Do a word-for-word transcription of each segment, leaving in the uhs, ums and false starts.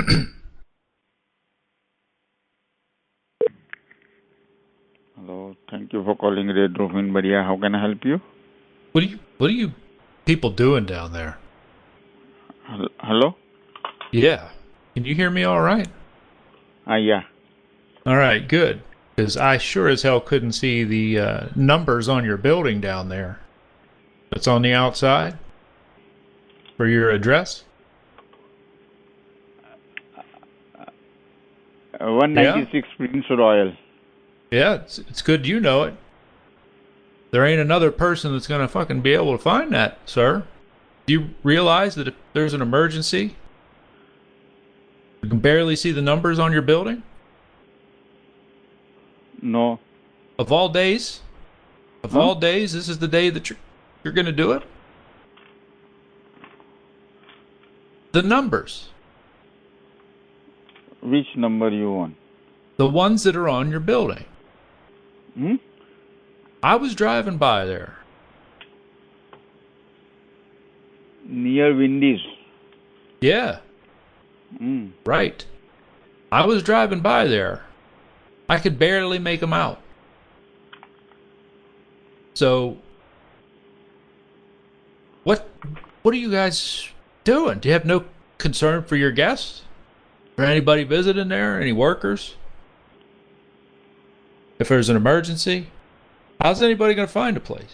Hello, thank you for calling Red Roof in Badia. How can I help you? What are you What are you people doing down there? Hel- Hello? Yeah. Can you hear me all right? Ah, yeah. All right, good. Because I sure as hell couldn't see the uh, numbers on your building down there. That's on the outside for your address. Uh, Yeah, one ninety-six Prince Royal. yeah. It's it's good you know it. There ain't another person that's gonna fucking be able to find that, sir. Do you realize that if there's an emergency, you can barely see the numbers on your building? No. Of all days, of Huh? all days, this is the day that you're you're gonna do it. The numbers. Which number you want? The ones that are on your building. Hmm? I was driving by there. Near Windies. Yeah, Hmm. right. I was driving by there. I could barely make them out. So, what what are you guys doing? Do you have no concern for your guests? Or anybody visiting there? Any workers? If there's an emergency? How's anybody going to find a place?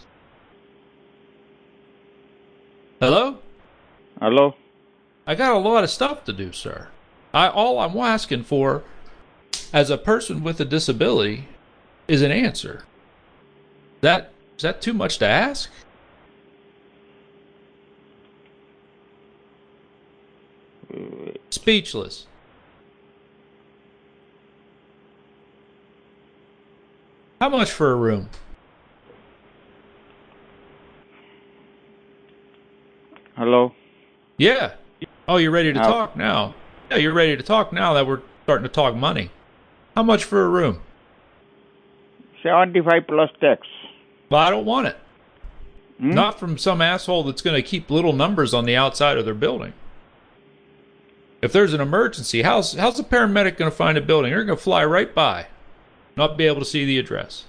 Hello? Hello? I got a lot of stuff to do, sir. I all I'm asking for as a person with a disability is an answer. That is that too much to ask? Speechless. How much for a room? Hello? Yeah. Oh, you're ready to Uh, talk now. Yeah, you're ready to talk now that we're starting to talk money. How much for a room? seventy-five plus tax. Well, I don't want it. Hmm? Not from some asshole that's going to keep little numbers on the outside of their building. If there's an emergency, how's how's the paramedic going to find a building? They're going to fly right by, not be able to see the address.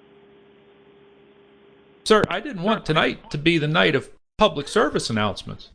Sir, I didn't want tonight to be the night of public service announcements.